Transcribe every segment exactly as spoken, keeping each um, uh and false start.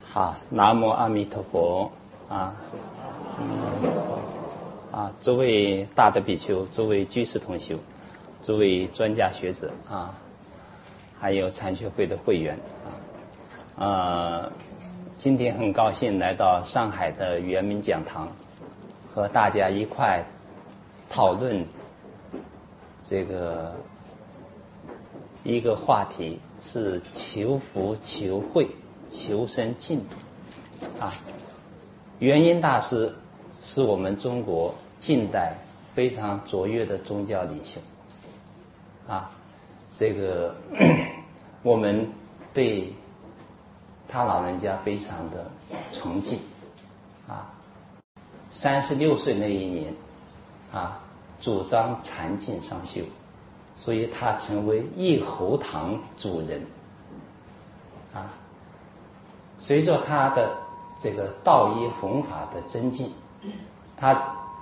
好，南无阿弥陀佛啊！嗯啊，诸位大德比丘，诸位居士同修，诸位专家学者啊，还有禅学会的会员啊，呃，今天很高兴来到上海的圆明讲堂，和大家一块讨论这个一个话题，是求福求慧求生净土啊。圆瑛大师是我们中国近代非常卓越的宗教领袖啊，这个我们对他老人家非常的崇敬啊。三十六岁那一年啊，主张禅净上修，所以他成为一侯堂主人啊。随着他的这个道义弘法的增进，他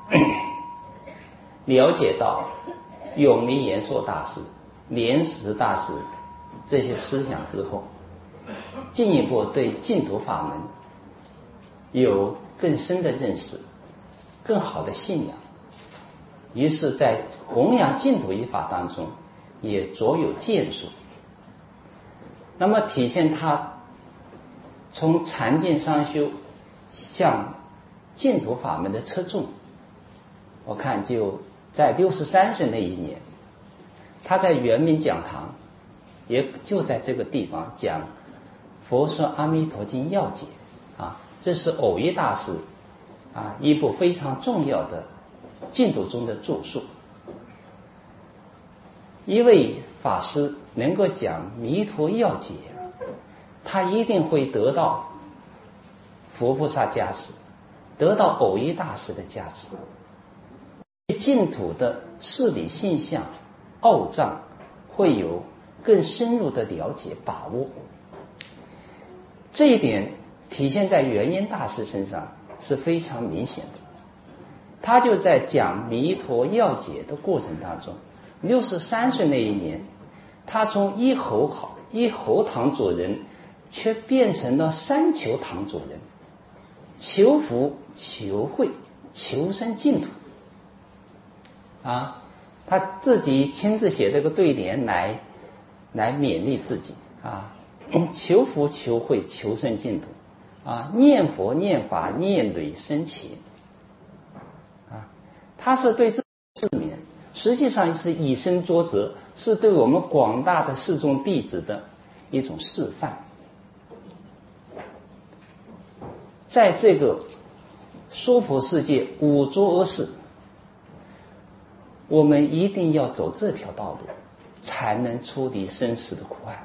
了解到永明延寿大师、莲石大师这些思想之后，进一步对净土法门有更深的认识，更好的信仰，于是在弘扬净土一法当中也卓有建树。那么体现他从禅净上修向净土法门的侧重，我看就在六十三岁那一年，他在圆明讲堂，也就在这个地方讲《佛说阿弥陀经要解》啊，这是蕅益大师啊一部非常重要的净土中的著述。一位法师能够讲弥陀要解，他一定会得到佛菩萨加持，得到蕅益大师的加持，对净土的事理现象奥藏会有更深入的了解把握。这一点体现在圆瑛大师身上是非常明显的。他就在讲弥陀要解的过程当中，六十三岁那一年，他从一侯好一侯堂主人却变成了三求堂主人，求福求慧求生净土啊。他自己亲自写这个对联来来勉励自己啊，求福求慧求生净土啊，念佛念法念累生前啊。他是对自己自勉，实际上是以身作则，是对我们广大的释众弟子的一种示范。在这个娑婆世界五浊恶世，我们一定要走这条道路，才能出离生死的苦海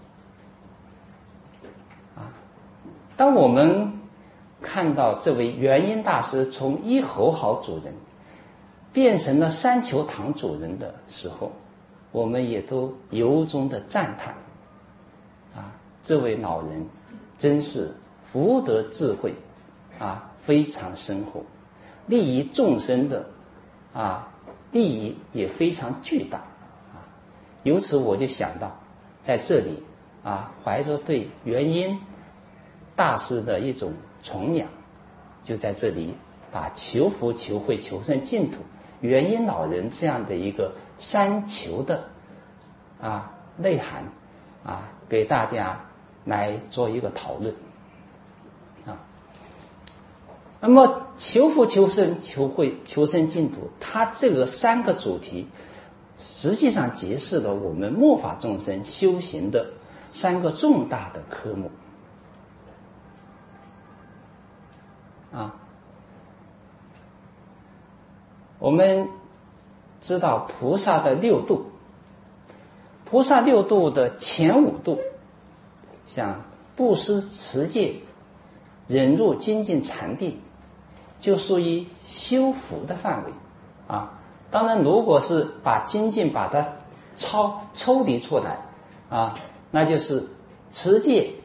啊。当我们看到这位圆瑛大师从一侯好主人变成了三求堂主人的时候，我们也都由衷的赞叹啊，这位老人真是福德智慧啊非常深厚，利益众生的啊利益也非常巨大啊。由此我就想到，在这里啊，怀着对圆瑛大师的一种崇仰，就在这里把求福求慧求生净土圆瑛老人这样的一个三求的啊内涵啊，给大家来做一个讨论啊。那么求福求生求慧求生净土，它这个三个主题实际上揭示了我们末法众生修行的三个重大的科目啊。我们知道菩萨的六度，菩萨六度的前五度，像布施持戒忍辱精进禅定，就属于修福的范围啊。当然如果是把精进把它超抽离出来啊，那就是持戒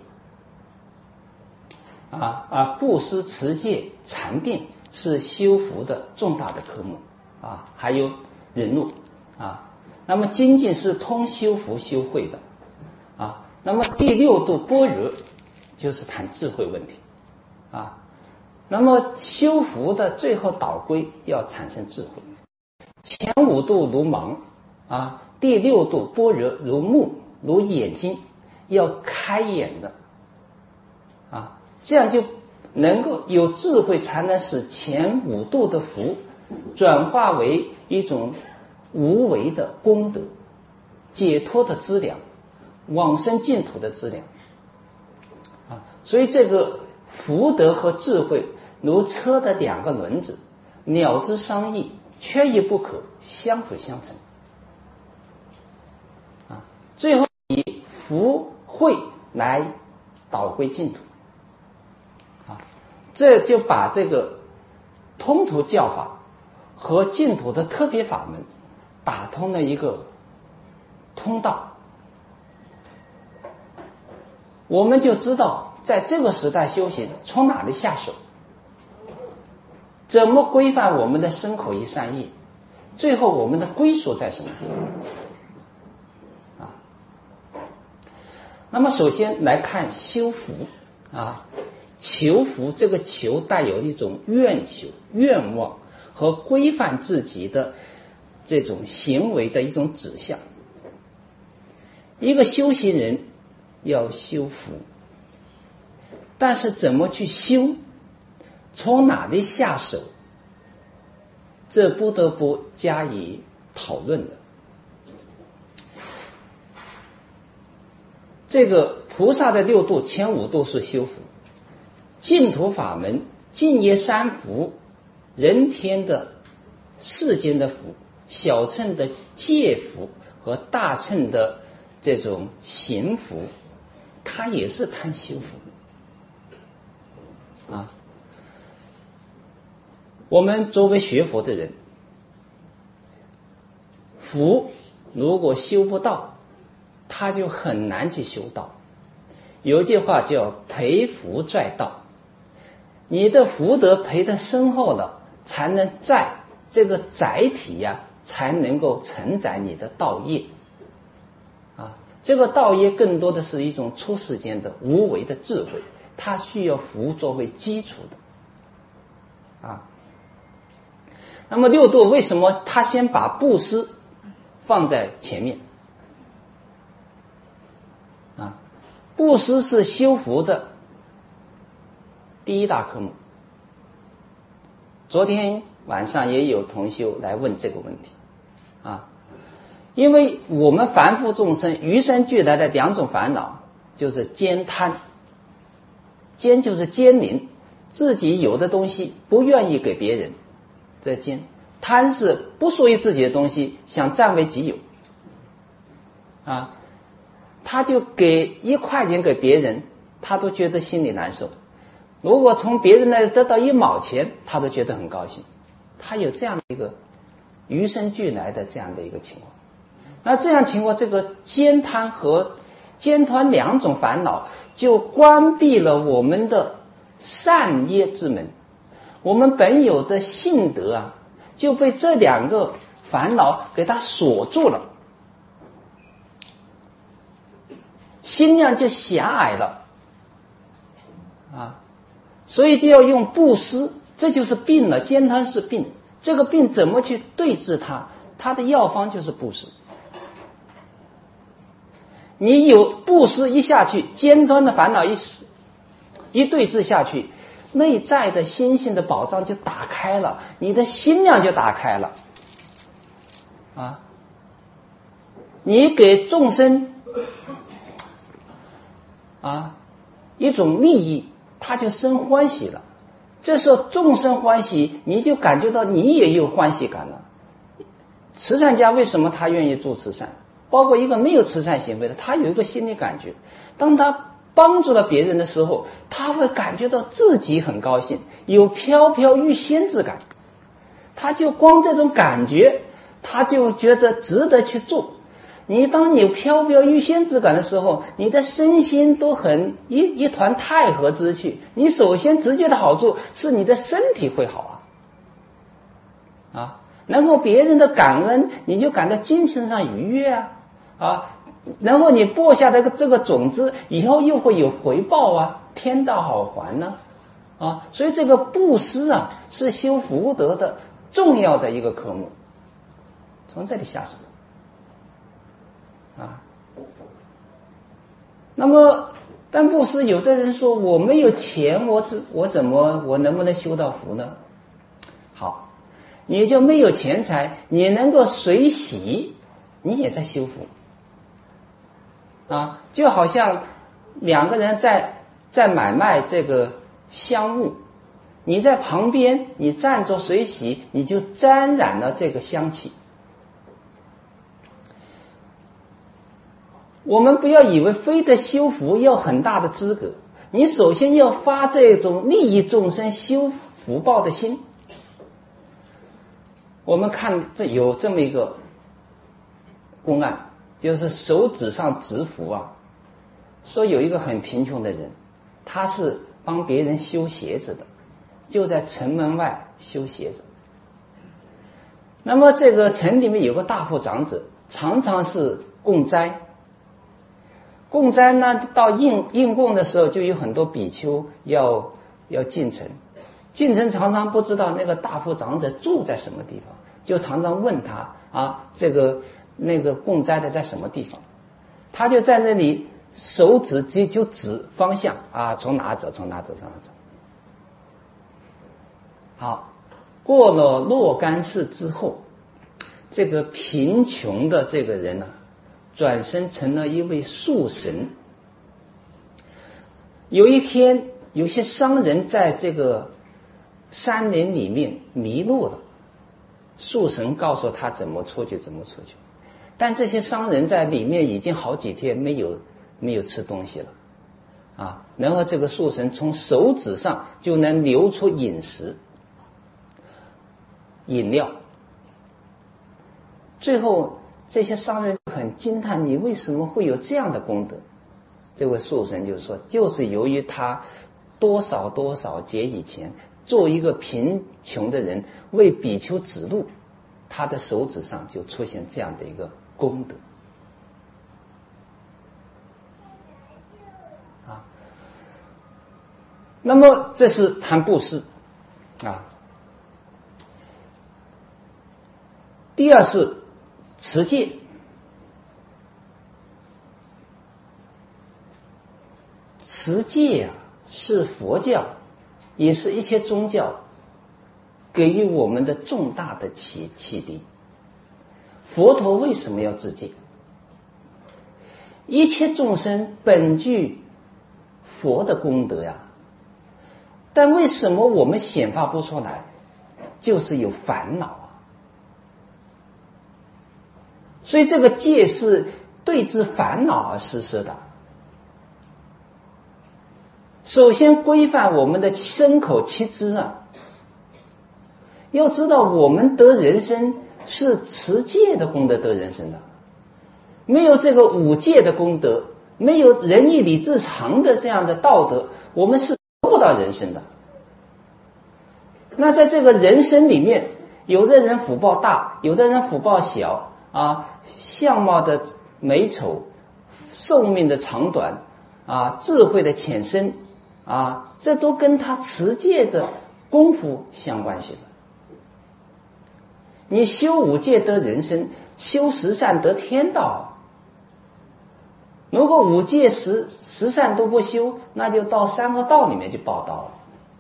啊啊布施持戒禅定是修福的重大的科目啊，还有忍辱啊。那么精进是通修福修慧的啊。那么第六度般若， 就是谈智慧问题啊。那么修福的最后导归要产生智慧。前五度如盲啊，第六度般若如目，如眼睛，要开眼的啊，这样就能够有智慧，才能使前五度的福转化为一种无为的功德，解脱的资粮，往生净土的资粮啊。所以这个福德和智慧如车的两个轮子，鸟之商议，缺一不可，相辅相成啊。最后以福慧来导归净土啊，这就把这个通途教法和净土的特别法门打通了一个通道。我们就知道在这个时代修行从哪里下手，怎么规范我们的身口意三业，最后我们的归属在什么地方啊？那么首先来看修福啊，求福，这个求带有一种愿求、愿望和规范自己的这种行为的一种指向。一个修行人要修福，但是怎么去修，从哪里下手，这不得不加以讨论的。这个菩萨的六度前五度是修福，净土法门净业三福，人天的世间的福，小乘的戒福和大乘的这种行福，它也是谈修福啊。我们作为学佛的人，福如果修不到，他就很难去修道。有一句话叫培福载道，你的福德培得深厚了，才能载这个载体呀、啊，才能够承载你的道业啊。这个道业更多的是一种出世间的无为的智慧，它需要福作为基础的啊。那么六度为什么他先把布施放在前面啊？布施是修福的第一大科目。昨天晚上也有同修来问这个问题啊，因为我们凡夫众生与生俱来的两种烦恼，就是坚贪，坚就是坚宁，自己有的东西不愿意给别人，这坚；贪是不属于自己的东西想占为己有啊，他就给一块钱给别人，他都觉得心里难受，如果从别人那里得到一毛钱，他都觉得很高兴。他有这样的一个与生俱来的这样的一个情况。那这样情况，这个坚贪和坚贪两种烦恼就关闭了我们的善业之门，我们本有的性德啊就被这两个烦恼给它锁住了，心量就狭隘了啊。所以就要用布施，这就是病了。坚贪是病，这个病怎么去对治它？它的药方就是布施。你有布施一下去，坚贪的烦恼一一对治下去，内在的心性的宝藏就打开了，你的心量就打开了啊！你给众生啊一种利益，他就生欢喜了。这时候众生欢喜，你就感觉到你也有欢喜感了。慈善家为什么他愿意做慈善？包括一个没有慈善行为的，他有一个心理感觉，当他帮助了别人的时候，他会感觉到自己很高兴，有飘飘欲仙之感。他就光这种感觉，他就觉得值得去做。你当你有飘飘欲仙之感的时候，你的身心都很一一团太和之趣。你首先直接的好处是你的身体会好啊啊，然后别人的感恩，你就感到精神上愉悦啊啊，然后你播下这个这个种子，以后又会有回报啊， 天道好还呢？啊，所以这个布施啊，是修福德的重要的一个科目。从这里下手啊。那么，但布施，有的人说我没有钱，我怎我怎么我能不能修到福呢？好，你就没有钱财，你能够随喜，你也在修福啊。就好像两个人在在买卖这个香物，你在旁边，你站着随喜，你就沾染了这个香气。我们不要以为非得修福要很大的资格，你首先要发这种利益众生修福报的心。我们看这有这么一个公案，就是手指上执符啊，说有一个很贫穷的人，他是帮别人修鞋子的，就在城门外修鞋子。那么这个城里面有个大富长者，常常是供斋。供斋呢，到应应供的时候，就有很多比丘要要进城，进城常常不知道那个大富长者住在什么地方，就常常问他啊，这个那个供斋的在什么地方，他就在那里手指就就指方向啊，从哪走，从哪走，从哪走。好，过了若干世之后，这个贫穷的这个人呢、啊，转身成了一位树神。有一天，有些商人在这个山林里面迷路了，树神告诉他怎么出去，怎么出去。但这些商人在里面已经好几天没有没有吃东西了啊，然后这个树神从手指上就能流出饮食饮料。最后这些商人很惊叹，你为什么会有这样的功德？这位树神就说，就是由于他多少多少劫以前做一个贫穷的人为比丘指路，他的手指上就出现这样的一个功德啊。那么这是谈布施啊。第二是持戒。持戒啊，是佛教也是一切宗教给予我们的重大的启启迪。佛陀为什么要持戒？一切众生本具佛的功德呀，但为什么我们显发不出来？就是有烦恼啊。所以这个戒是对治烦恼而实施的。首先规范我们的身口七支啊，要知道我们得人身是持戒的功德得人身的，没有这个五戒的功德，没有仁义礼智常的这样的道德，我们是得不到人身的。那在这个人身里面，有的人福报大，有的人福报小啊，相貌的美丑，寿命的长短啊，智慧的浅深啊，这都跟他持戒的功夫相关系的。你修五戒得人身，修十善得天道。如果五戒十十善都不修，那就到三恶道里面去报道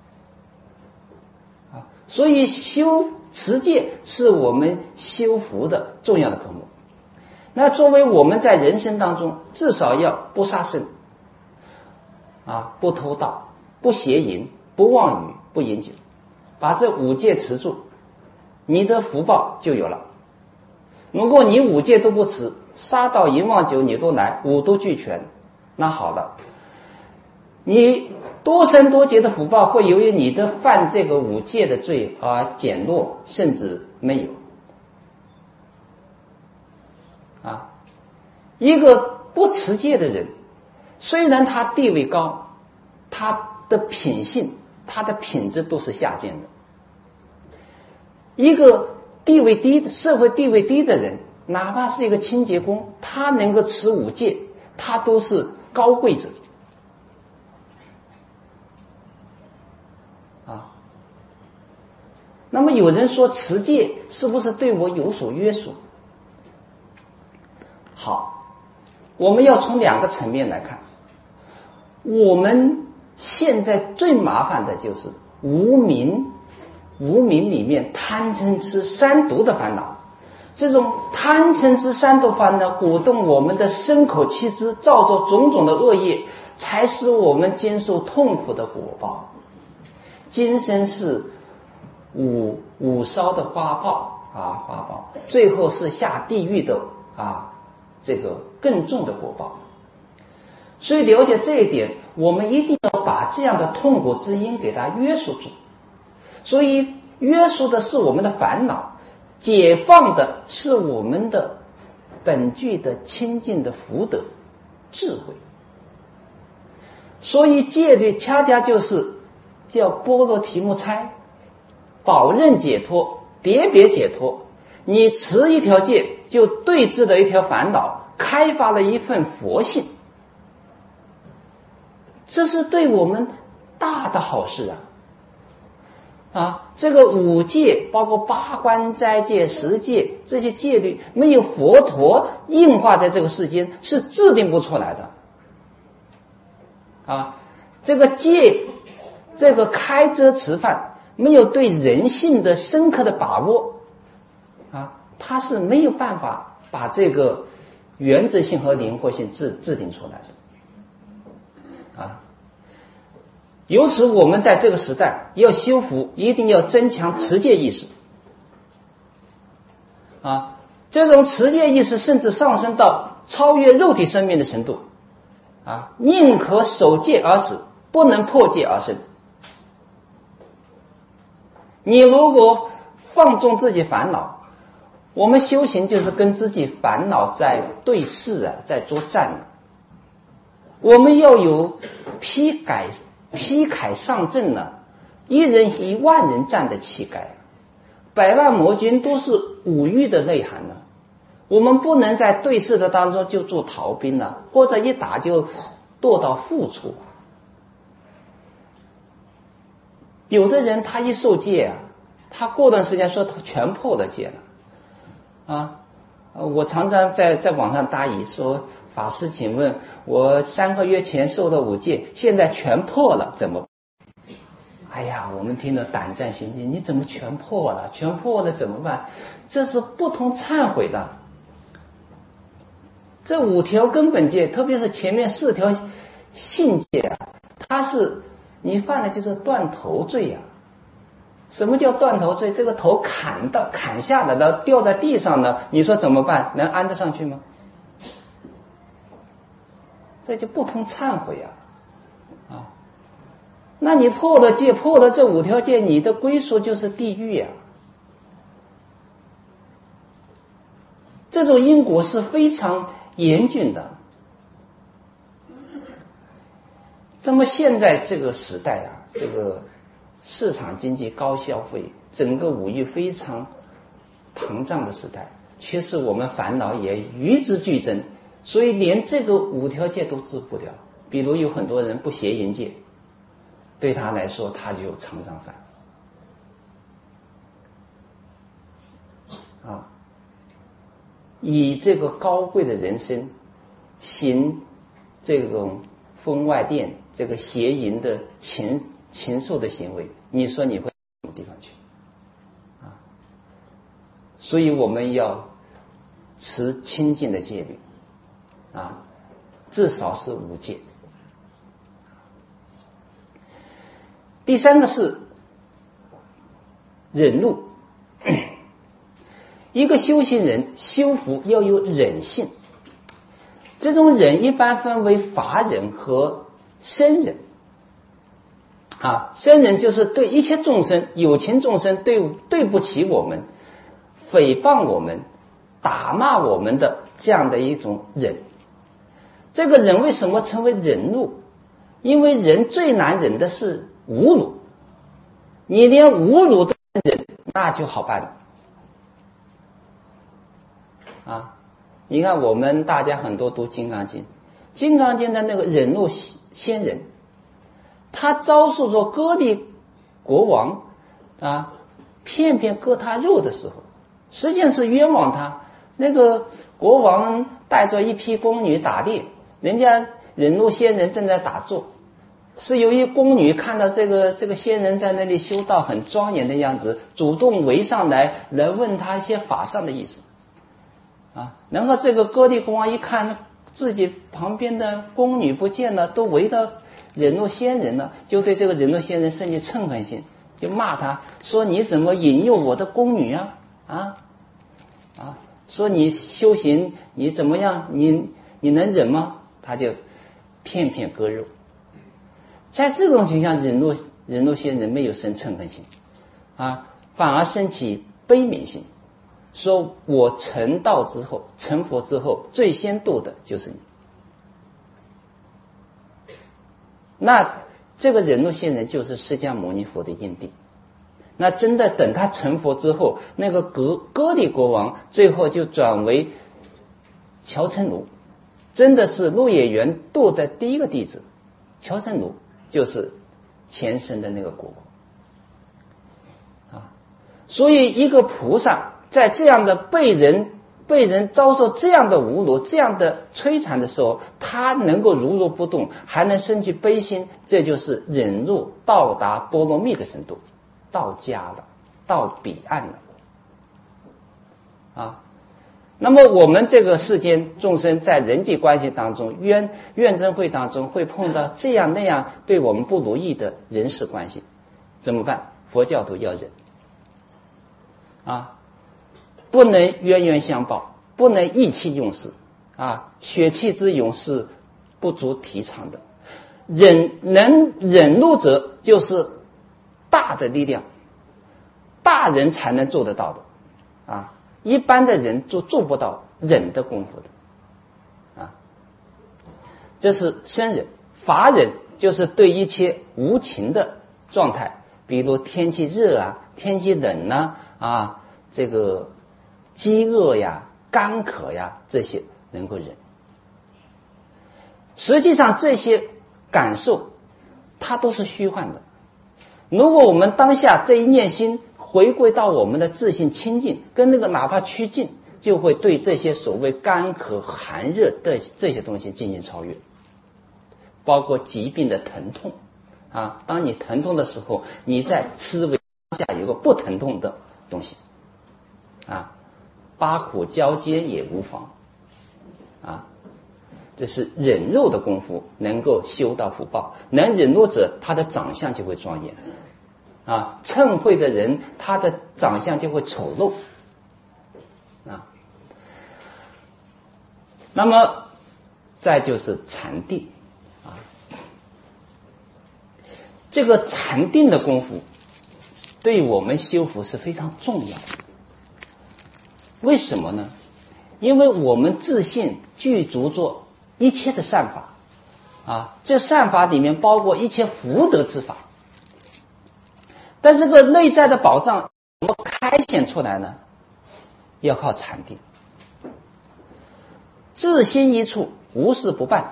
了啊。所以修持戒是我们修福的重要的科目。那作为我们在人生当中，至少要不杀生啊，不偷盗，不邪淫，不妄语，不饮酒，把这五戒持住，你的福报就有了。如果你五戒都不持，杀盗淫妄酒你都来，五都俱全，那好了，你多生多劫的福报会由于你的犯这个五戒的罪而减弱，甚至没有啊。一个不持戒的人，虽然他地位高，他的品性，他的品质都是下贱的。一个地位低的社会地位低的人，哪怕是一个清洁工，他能够持五戒，他都是高贵者啊。那么有人说持戒是不是对我有所约束？好，我们要从两个层面来看。我们现在最麻烦的就是无明，无明里面贪嗔痴三毒的烦恼。这种贪嗔痴三毒烦恼鼓动我们的身口七支，造作种种的恶业，才使我们经受痛苦的果报。今生是五五烧的花报啊，花报，最后是下地狱的啊，这个更重的果报。所以了解这一点，我们一定要把这样的痛苦之因给它约束住。所以约束的是我们的烦恼，解放的是我们的本具的清净的福德智慧。所以戒律恰恰就是叫般若提木猜，保任解脱，别别解脱。你持一条戒，就对治了一条烦恼，开发了一份佛性，这是对我们大的好事啊！啊，这个五戒，包括八关斋戒、十戒这些戒律，没有佛陀应化在这个世间，是制定不出来的。啊，这个戒，这个开遮持犯，没有对人性的深刻的把握，啊，它是没有办法把这个原则性和灵活性制制定出来的。啊。由此我们在这个时代要修福，一定要增强持戒意识啊！这种持戒意识甚至上升到超越肉体生命的程度啊！宁可守戒而死，不能破戒而生。你如果放纵自己烦恼，我们修行就是跟自己烦恼在对视啊，在作战啊。我们要有批改批铠上阵呢，一人一万人战的气概，百万魔军都是五欲的内涵呢。我们不能在对视的当中就做逃兵呢，或者一打就堕到负处。有的人他一受戒啊，他过段时间说他全破了戒了啊。我常常在在网上答疑说，法师请问我三个月前受的五戒现在全破了怎么办？哎呀，我们听了胆战心惊，你怎么全破了？全破了怎么办？这是不同忏悔的。这五条根本戒，特别是前面四条性戒啊，它是你犯的就是断头罪啊。什么叫断头罪？这个头砍到砍下来了，掉在地上了，你说怎么办？能安得上去吗？这就不通忏悔啊！啊，那你破了戒，破了这五条戒，你的归宿就是地狱啊！这种因果是非常严峻的。那么现在这个时代啊，这个市场经济高消费，整个五欲非常膨胀的时代，其实我们烦恼也与之俱增，所以连这个五条戒都治不掉。比如有很多人不邪淫戒，对他来说他就常常犯啊。以这个高贵的人生行这种封外店这个邪淫的禽禽兽的行为，你说你会到什么地方去啊？所以我们要持清净的戒律啊，至少是五戒。第三个是忍辱。一个修行人修福要有忍性，这种忍一般分为法忍和身忍啊。身忍就是对一切众生，有情众生对对不起我们、诽谤我们、打骂我们的这样的一种忍。这个忍为什么称为忍辱？因为人最难忍的是侮辱，你连侮辱都忍，那就好办了啊！你看我们大家很多读《金刚经》，《金刚经》的那个忍辱仙人，他遭受着割地国王啊片片割他肉的时候，实际上是冤枉他。那个国王带着一批宫女打猎，人家忍怒仙人正在打坐，是由于宫女看到这个这个仙人在那里修道很庄严的样子，主动围上来来问他一些法上的意思啊。然后这个割地国王一看自己旁边的宫女不见了，都围到忍怒仙人了，就对这个忍怒仙人生起嗔恨心，就骂他说你怎么引诱我的宫女啊啊啊！说你修行你怎么样，你你能忍吗？他就片片割肉。在这种情况下，忍怒忍怒仙人没有生嗔恨心啊，反而升起悲悯心，说我成道之后成佛之后最先度的就是你。那这个忍怒仙人就是释迦牟尼佛的因地。那真的等他成佛之后，那个割割地国王最后就转为乔成奴，真的是鹿野园度的第一个弟子。乔成奴就是前生的那个国王啊。所以一个菩萨在这样的被人被人遭受这样的侮辱这样的摧残的时候，他能够如如不动，还能生起悲心，这就是忍辱到达波罗蜜的程度，到家了，到彼岸了啊。那么我们这个世间众生在人际关系当中，怨怨憎会当中会碰到这样那样对我们不如意的人事关系，怎么办？佛教徒要忍啊，不能冤冤相报，不能意气用事啊，血气之勇是不足提倡的。忍能忍怒者就是大的力量，大人才能做得到的啊，一般的人做做不到忍的功夫的啊。这是生忍。法忍就是对一切无情的状态，比如天气热啊，天气冷啊，啊这个饥饿呀、干渴呀，这些能够忍。实际上这些感受它都是虚幻的。如果我们当下这一念心回归到我们的自信清净，跟那个哪怕趋近，就会对这些所谓干渴寒热的这些东西进行超越，包括疾病的疼痛啊。当你疼痛的时候，你在思维当下有个不疼痛的东西啊，八苦交接也无妨啊。这是忍辱的功夫，能够修到福报。能忍辱者，他的长相就会庄严啊；嗔恚的人，他的长相就会丑陋啊。那么，再就是禅定啊。这个禅定的功夫，对我们修福是非常重要的。为什么呢？因为我们自信具足着一切的善法啊，这善法里面包括一切福德之法，但这个内在的宝藏怎么开显出来呢？要靠禅定。自心一处，无事不办，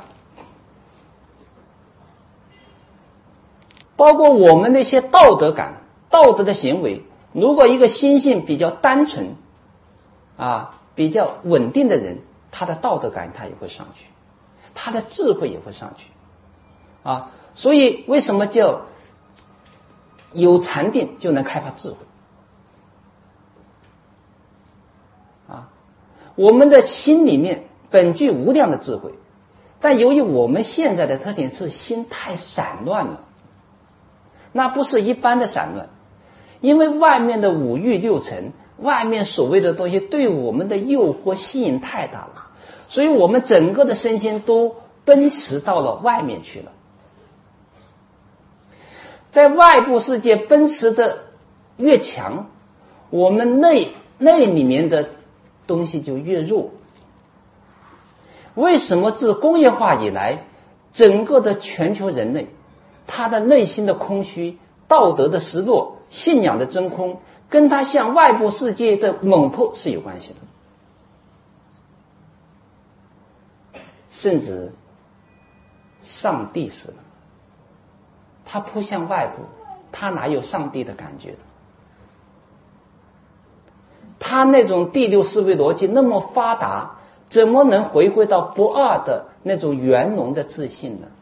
包括我们那些道德感、道德的行为，如果一个心性比较单纯啊、比较稳定的人，他的道德感他也会上去，他的智慧也会上去啊。所以为什么叫有禅定就能开发智慧啊？我们的心里面本具无量的智慧，但由于我们现在的特点是心太散乱了，那不是一般的散乱，因为外面的五欲六尘，外面所谓的东西对我们的诱惑吸引太大了，所以我们整个的身心都奔驰到了外面去了。在外部世界奔驰的越强，我们内内里面的东西就越弱。为什么自工业化以来，整个的全球人类，他的内心的空虚、道德的失落、信仰的真空，跟他向外部世界的猛扑是有关系的。甚至上帝死了，他扑向外部， 他哪有上帝的感觉的？他那种第六思维逻辑那么发达，怎么能回归到不二的那种圆融的自信呢？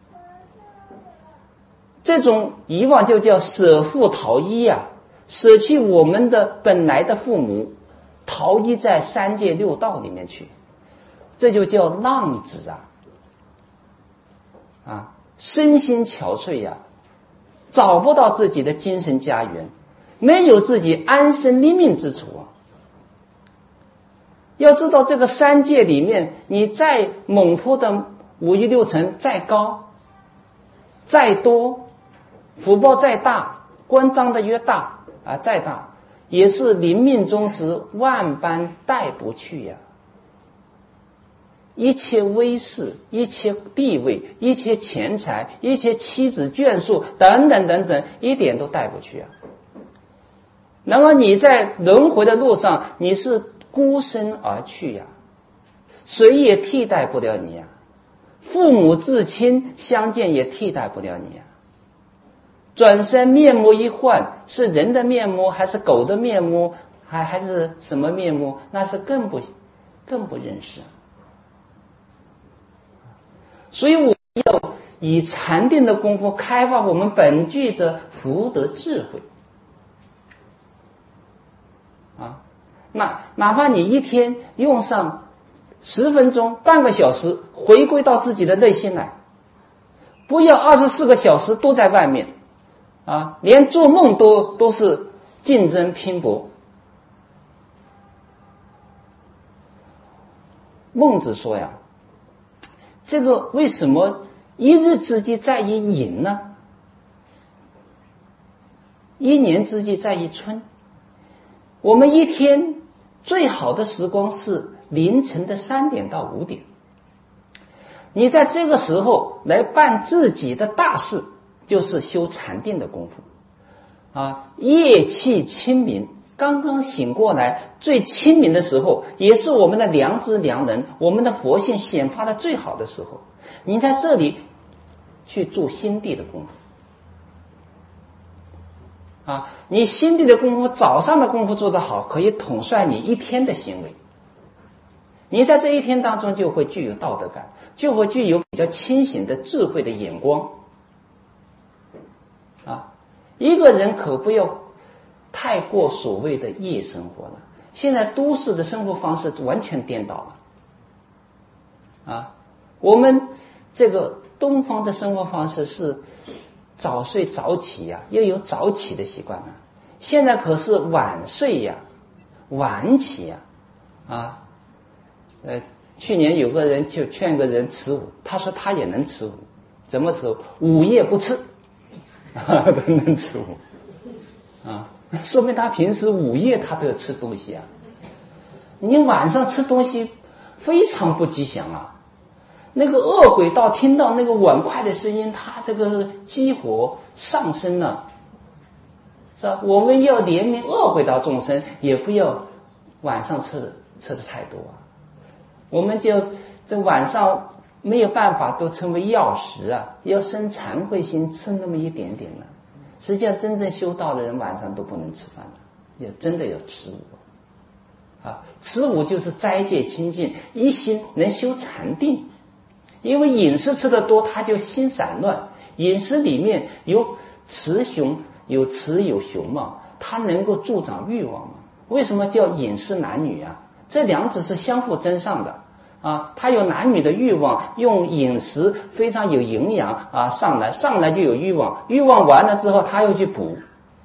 这种遗忘就叫舍父逃逸啊，舍弃我们的本来的父母，逃逸在三界六道里面去，这就叫浪子啊！啊，身心憔悴呀、啊，找不到自己的精神家园，没有自己安身立命之处啊！要知道，这个三界里面，你再猛扑的五欲六尘再高、再多，福报再大，官张的越大啊，再大，也是临命终时万般带不去呀、啊。一切威势，一切地位，一切钱财，一切妻子眷属等等等等，一点都带不去啊。那么你在轮回的路上，你是孤身而去呀、啊，谁也替代不了你呀、啊。父母至亲相见也替代不了你呀、啊。转身面目一换，是人的面目还是狗的面目，还还是什么面目？那是更不更不认识。所以我要以禅定的功夫开发我们本具的福德智慧啊！那哪怕你一天用上十分钟、半个小时，回归到自己的内心来，不要二十四个小时都在外面啊，连做梦都都是竞争拼搏。孟子说呀，这个为什么一日之计在于寅呢？一年之计在于春。我们一天最好的时光是凌晨的三点到五点，你在这个时候来办自己的大事，就是修禅定的功夫啊。夜气清明，刚刚醒过来，最清明的时候，也是我们的良知良能，我们的佛性显发的最好的时候。你在这里去做心地的功夫啊，你心地的功夫，早上的功夫做得好，可以统帅你一天的行为。你在这一天当中就会具有道德感，就会具有比较清醒的智慧的眼光啊。一个人可不要太过所谓的夜生活了，现在都市的生活方式完全颠倒了啊。我们这个东方的生活方式是早睡早起呀、啊，又有早起的习惯了。现在可是晚睡呀、啊，晚起呀、啊，啊，呃，去年有个人就劝个人吃午，他说他也能吃午，怎么吃午？午夜不吃，啊，都能吃午，啊，说明他平时午夜他都要吃东西啊。你晚上吃东西非常不吉祥啊。那个恶鬼道听到那个碗筷的声音，他这个激活上升了，是吧？我们要怜悯恶鬼道众生，也不要晚上吃吃的太多啊。我们就这晚上没有办法都称为药食啊，要生惭愧心，吃那么一点点呢。实际上真正修道的人晚上都不能吃饭了，要真的要吃午啊。吃午就是斋戒清净，一心能修禅定。因为饮食吃得多，他就心散乱。饮食里面有雌雄，有雌有雄嘛，它能够助长欲望嘛。为什么叫饮食男女啊？这两者是相互增上的啊。他有男女的欲望，用饮食非常有营养啊，上来上来就有欲望，欲望完了之后他又去补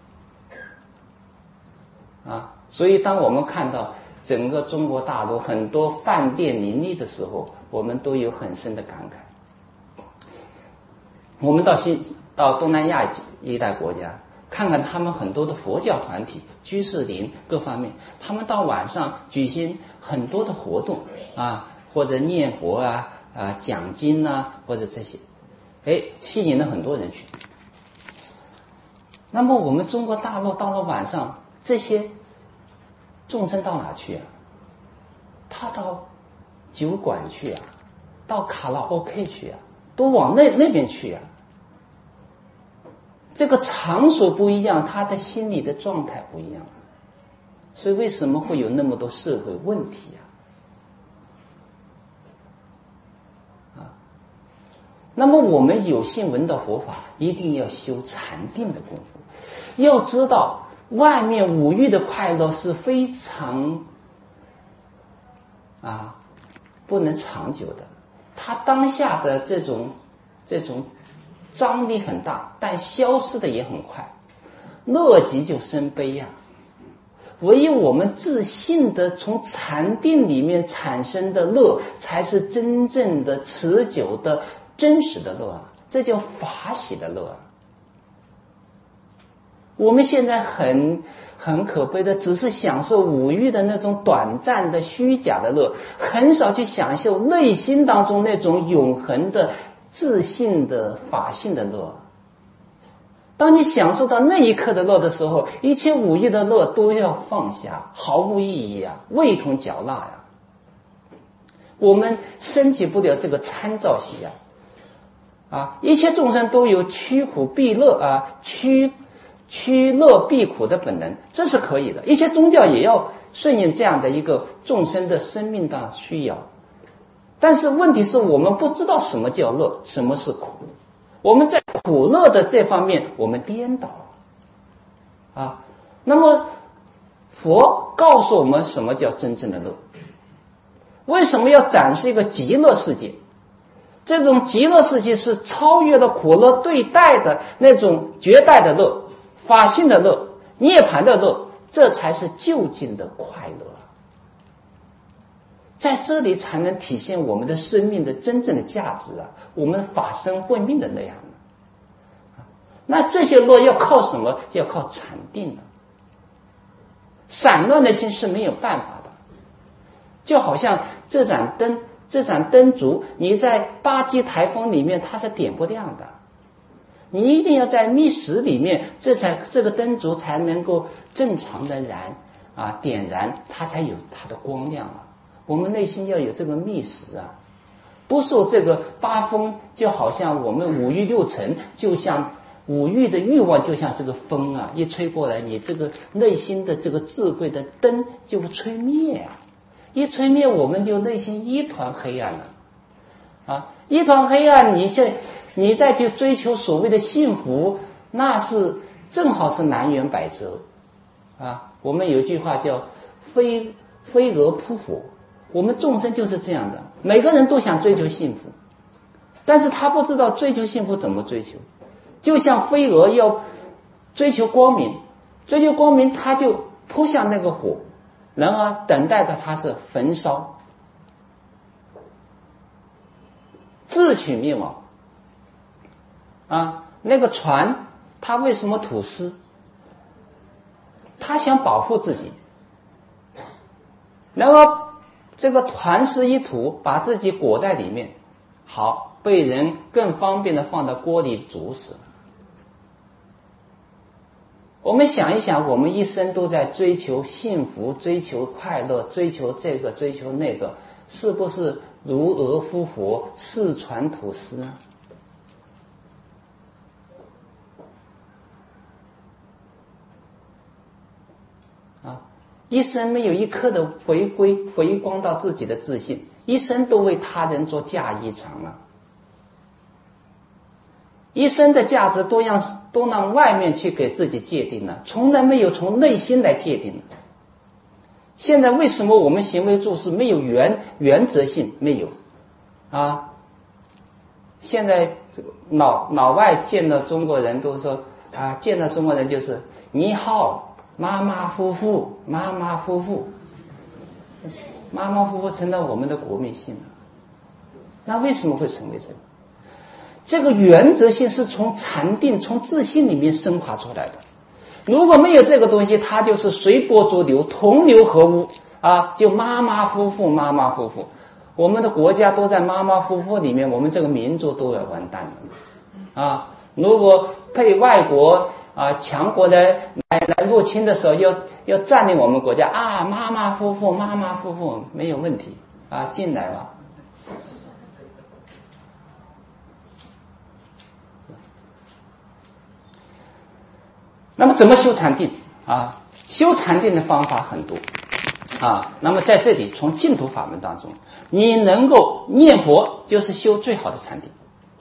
啊。所以当我们看到整个中国大陆很多饭店林立的时候，我们都有很深的感慨。我们到西到东南亚一带国家，看看他们很多的佛教团体、居士林各方面，他们到晚上举行很多的活动啊，或者念佛啊、啊讲经啊，或者这些，哎，吸引了很多人去。那么我们中国大陆到了晚上，这些众生到哪去啊？他到酒馆去啊，到卡拉 OK 去啊，都往那那边去啊。 这个场所不一样，他的心理的状态不一样，所以为什么会有那么多社会问题啊？那么我们有幸闻到佛法，一定要修禅定的功夫。要知道，外面五欲的快乐是非常啊不能长久的，它当下的这种这种张力很大，但消失的也很快。乐极就生悲呀、啊。唯有我们自信的从禅定里面产生的乐，才是真正的持久的真实的乐啊，这叫法喜的乐啊。我们现在很很可悲的，只是享受五欲的那种短暂的虚假的乐，很少去享受内心当中那种永恒的自信的法性的乐。当你享受到那一刻的乐的时候，一切五欲的乐都要放下，毫无意义啊，味同嚼蜡呀、啊。我们升起不了这个参照系啊。啊，一切众生都有趋苦避乐啊，趋趋乐避苦的本能，这是可以的。一些宗教也要顺应这样的一个众生的生命的需要，但是问题是我们不知道什么叫乐，什么是苦。我们在苦乐的这方面我们颠倒啊。那么佛告诉我们什么叫真正的乐？为什么要展示一个极乐世界？这种极乐世界是超越了苦乐对待的那种绝代的乐，法性的乐，涅槃的乐，这才是究竟的快乐。在这里才能体现我们的生命的真正的价值啊，我们法身慧命的那样。那这些乐要靠什么？要靠禅定的。散乱的心是没有办法的，就好像这盏灯，这盏灯烛，你在八级台风里面它是点不亮的，你一定要在密室里面，这才这个灯烛才能够正常的燃啊，点燃它才有它的光亮啊。我们内心要有这个密室啊，不受这个八风，就好像我们五欲六尘，就像五欲的欲望，就像这个风啊，一吹过来，你这个内心的这个智慧的灯就会吹灭啊。一吹灭，我们就内心一团黑暗了啊！一团黑暗，你再你再去追求所谓的幸福，那是正好是南辕北辙啊！我们有一句话叫飞飞蛾扑火，我们众生就是这样的，每个人都想追求幸福，但是他不知道追求幸福怎么追求。就像飞蛾要追求光明，追求光明，他就扑向那个火，然而等待的它是焚烧，自取灭亡啊！那个船它为什么吐丝？他想保护自己，然而这个船丝一吐，把自己裹在里面，好，被人更方便的放到锅里煮死了。我们想一想，我们一生都在追求幸福，追求快乐，追求这个追求那个，是不是如蛾扑火，似船吐丝呢？啊，一生没有一刻的回归回光到自己的自信，一生都为他人做嫁衣裳了，一生的价值都让都让外面去给自己界定了，从来没有从内心来界定。现在为什么我们行为做事没有原原则性？没有啊！现在老老外见到中国人都说啊，见到中国人就是你好，马马虎虎，马马虎虎，马马虎虎成了我们的国民性了。那为什么会成为这个？这个原则性是从禅定、从自信里面升华出来的。如果没有这个东西，它就是随波逐流，同流合污啊，就马马虎虎，马马虎虎。我们的国家都在马马虎虎里面，我们这个民族都要完蛋了啊！如果被外国啊强国来来来入侵的时候，要要占领我们国家啊，马马虎虎，马马虎虎，没有问题啊，进来了。 那么怎么修禅定啊？修禅定的方法很多啊。那么在这里从净土法门当中，你能够念佛就是修最好的禅定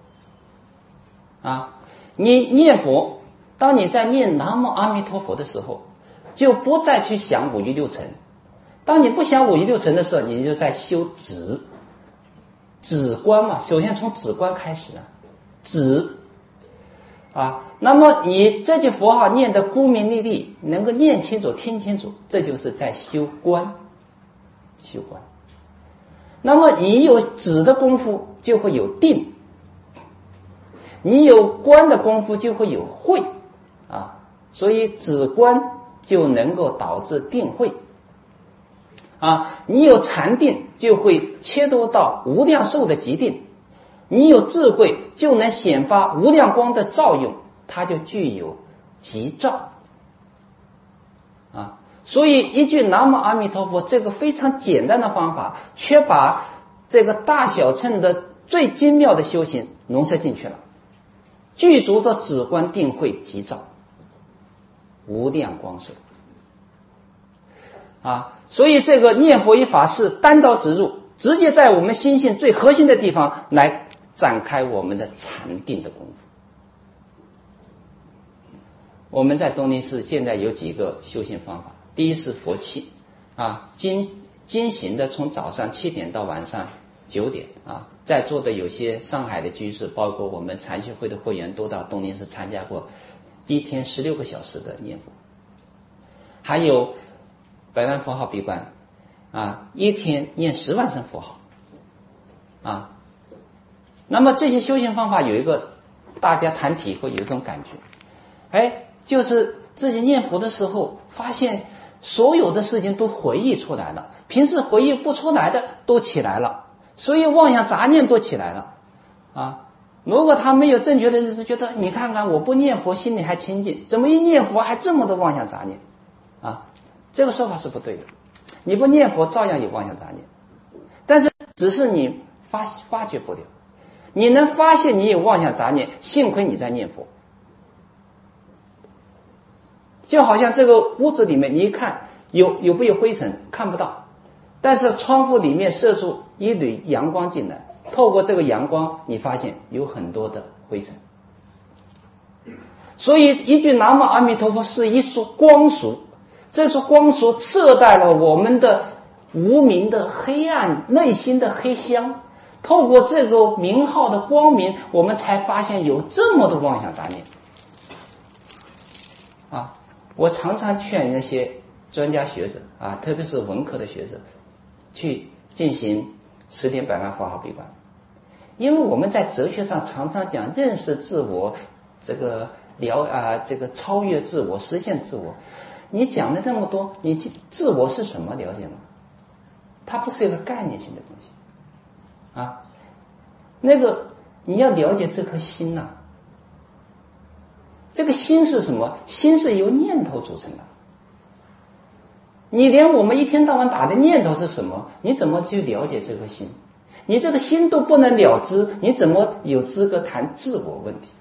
啊。你念佛，当你在念南无阿弥陀佛的时候，就不再去想五欲六尘。当你不想五欲六尘的时候，你就在修止止观嘛。首先从止观开始啊，止啊。那么你这句佛号念得孤明历历，能够念清楚听清楚，这就是在修观修观。那么你有止的功夫，就会有定；你有观的功夫，就会有慧啊。所以止观就能够导致定慧啊。你有禅定，就会切入到无量寿的极定；你有智慧，就能显发无量光的照用，它就具有极照啊。所以一句南无阿弥陀佛这个非常简单的方法，却把这个大小乘的最精妙的修行浓缩进去了，具足的止观定慧极照无量光寿啊。所以这个念佛一法是单刀直入，直接在我们心性最核心的地方来展开我们的禅定的功夫。我们在东林寺现在有几个修行方法，第一是佛七啊，经经行的从早上七点到晚上九点啊，在座的有些上海的居士，包括我们禅学会的会员，都到东林寺参加过一天十六个小时的念佛。还有百万佛号闭关啊，一天念十万声佛号啊。那么这些修行方法有一个大家谈体会有一种感觉，哎，就是自己念佛的时候，发现所有的事情都回忆出来了，平时回忆不出来的都起来了，所以妄想杂念都起来了啊。如果他没有正确的认识，觉得你看看我不念佛心里还清净，怎么一念佛还这么多妄想杂念啊？这个说法是不对的。你不念佛照样有妄想杂念，但是只是你发发觉不了。你能发现你有妄想杂念，幸亏你在念佛。就好像这个屋子里面，你一看有有没有灰尘，看不到，但是窗户里面射出一缕阳光进来，透过这个阳光，你发现有很多的灰尘。所以一句南无阿弥陀佛是一束光束，这束光束遮盖了我们的无明的黑暗，内心的黑箱。透过这个名号的光明，我们才发现有这么多妄想杂念啊。我常常劝那些专家学者啊，特别是文科的学者，去进行十点百万佛号闭关，因为我们在哲学上常常讲认识自我，这个了啊，这个超越自我，实现自我。你讲了这么多，你自我是什么了解吗？它不是一个概念性的东西啊。那个你要了解这颗心呐、啊。这个心是什么？心是由念头组成的。你连我们一天到晚打的念头是什么，你怎么去了解这颗心？你这个心都不能了知，你怎么有资格谈自我问题？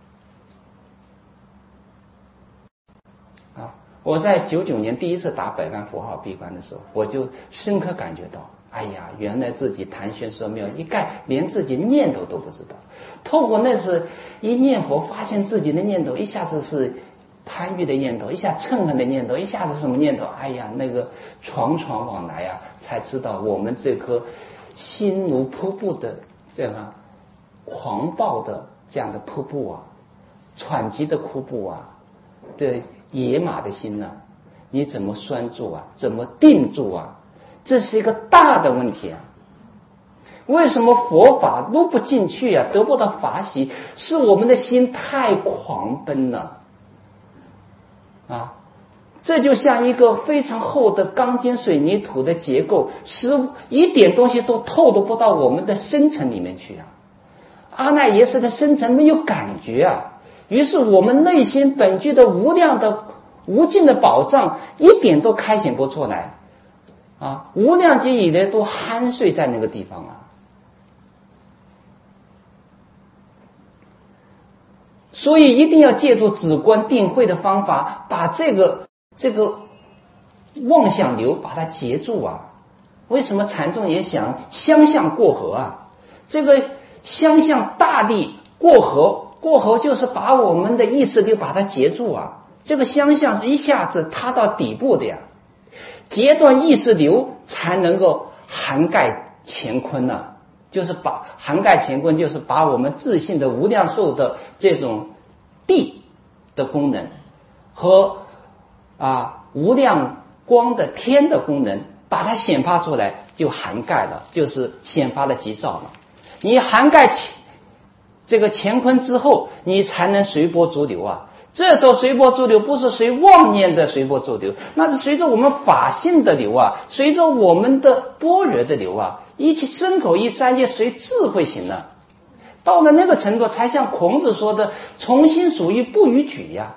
啊！我在九九年第一次打百万佛号闭关的时候，我就深刻感觉到，哎呀，原来自己谈玄说妙，一概连自己念头都不知道。透过那次一念佛，发现自己的念头一下子是贪欲的念头，一下嗔恨的念头，一下子什么念头？哎呀，那个床床往来啊，才知道我们这颗心如瀑布的这样狂暴的这样的瀑布啊，喘急的瀑布啊的野马的心呐、啊，你怎么拴住啊？怎么定住啊？这是一个大的问题啊！为什么佛法入不进去啊？得不到法喜，是我们的心太狂奔了啊！这就像一个非常厚的钢筋水泥土的结构，使一点东西都透得不到我们的深层里面去啊！阿赖耶识的深层没有感觉啊，于是我们内心本具的无量的无尽的宝藏一点都开显不出来啊！无量劫以来都酣睡在那个地方啊！ 所以一定要借助止观定慧的方法，把这个这个妄想流把它截住啊。为什么禅宗也想相向过河啊？这个相向大力过河，过河就是把我们的意识流把它截住啊。这个相向是一下子踏到底部的呀，截断意识流才能够涵盖乾坤呢、啊，就是把涵盖乾坤，就是把我们自信的无量寿的这种地的功能和啊无量光的天的功能，把它显发出来，就涵盖了，就是显发了即照了。你涵盖这个乾坤之后，你才能随波逐流啊。这时候随波逐流不是随妄念的随波逐流，那是随着我们法性的流啊，随着我们的般若的流啊，一起身口意三界随智慧行了。到了那个程度，才像孔子说的从心所欲不逾矩呀。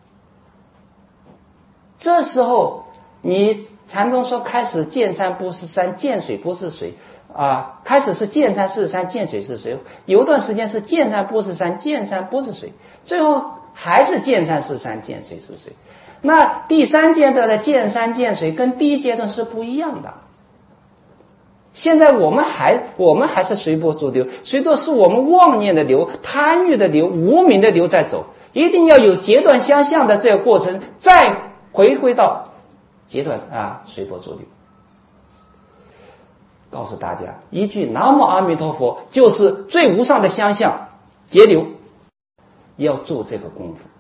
这时候你禅宗说开始见山不是山，见水不是水啊，开始是见山是山，见水是水，有段时间是见山不是山，见山不是水，最后还是见山是山，见水是水。那第三阶段的见山见水跟第一阶段是不一样的。现在我们还我们还是随波逐流，随着是我们妄念的流、贪欲的流、无明的流在走，一定要有截断相向的这个过程，再回归到截断啊随波逐流。告诉大家一句南无阿弥陀佛就是最无上的相向截流，要做这个功夫。